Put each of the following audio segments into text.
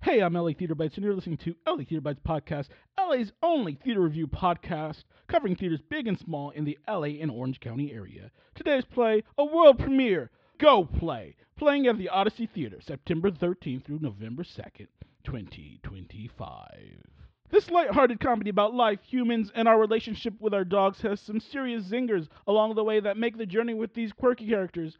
Hey, I'm LA Theater Bites, and you're listening to LA Theater Bites Podcast, LA's only theater review podcast covering theaters big and small in the LA and Orange County area. Today's play, a world premiere, Go Play, playing at the Odyssey Theater, September 13th through November 2nd, 2025. This light-hearted comedy about life, humans, and our relationship with our dogs has some serious zingers along the way that make the journey with these quirky characters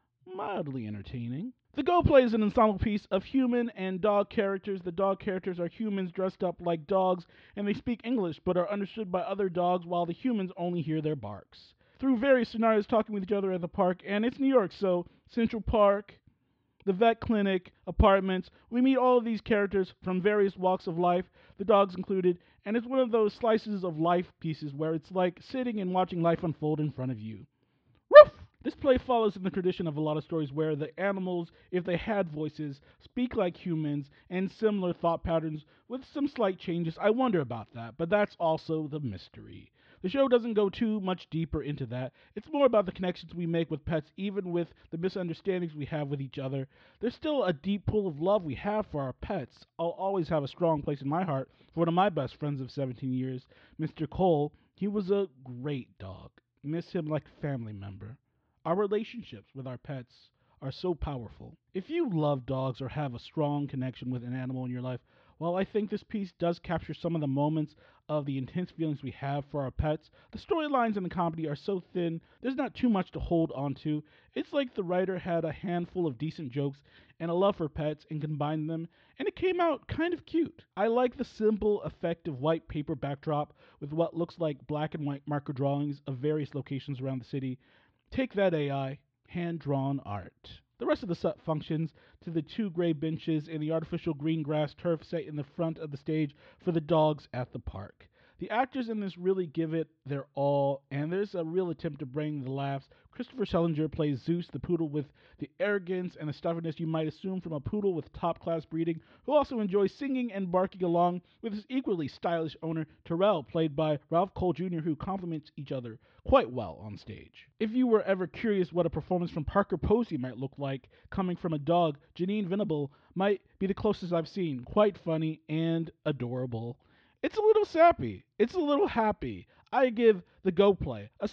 mildly entertaining. The Go Play is an ensemble piece of human and dog characters. The dog characters are humans dressed up like dogs, and they speak English but are understood by other dogs while the humans only hear their barks. Through various scenarios talking with each other at the park, and it's New York, so Central Park, the vet clinic, apartments, we meet all of these characters from various walks of life, the dogs included, and it's one of those slices of life pieces where it's like sitting and watching life unfold in front of you. Woof! This play follows in the tradition of a lot of stories where the animals, if they had voices, speak like humans and similar thought patterns with some slight changes. I wonder about that, but that's also the mystery. The show doesn't go too much deeper into that. It's more about the connections we make with pets, even with the misunderstandings we have with each other. There's still a deep pool of love we have for our pets. I'll always have a strong place in my heart for one of my best friends of 17 years, Mr. Cole. He was a great dog. Miss him like a family member. Our relationships with our pets are so powerful. If you love dogs or have a strong connection with an animal in your life, while I think this piece does capture some of the moments of the intense feelings we have for our pets, the storylines and the comedy are so thin, there's not too much to hold on to. It's like the writer had a handful of decent jokes and a love for pets and combined them, and it came out kind of cute. I like the simple, effective white paper backdrop with what looks like black and white marker drawings of various locations around the city. Take that AI, hand-drawn art. The rest of the set functions to the two gray benches and the artificial green grass turf set in the front of the stage for the dogs at the park. The actors in this really give it their all, and there's a real attempt to bring the laughs. Christopher Schellinger plays Zeus, the poodle with the arrogance and the stubbornness you might assume from a poodle with top-class breeding, who also enjoys singing and barking along with his equally stylish owner, Terrell, played by Ralph Cole Jr., who complements each other quite well on stage. If you were ever curious what a performance from Parker Posey might look like coming from a dog, Janine Venable might be the closest I've seen. Quite funny and adorable. It's a little sappy. It's a little happy. I give the Go Play a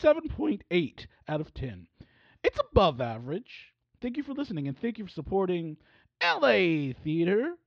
7.8 out of 10. It's above average. Thank you for listening, and thank you for supporting LA Theater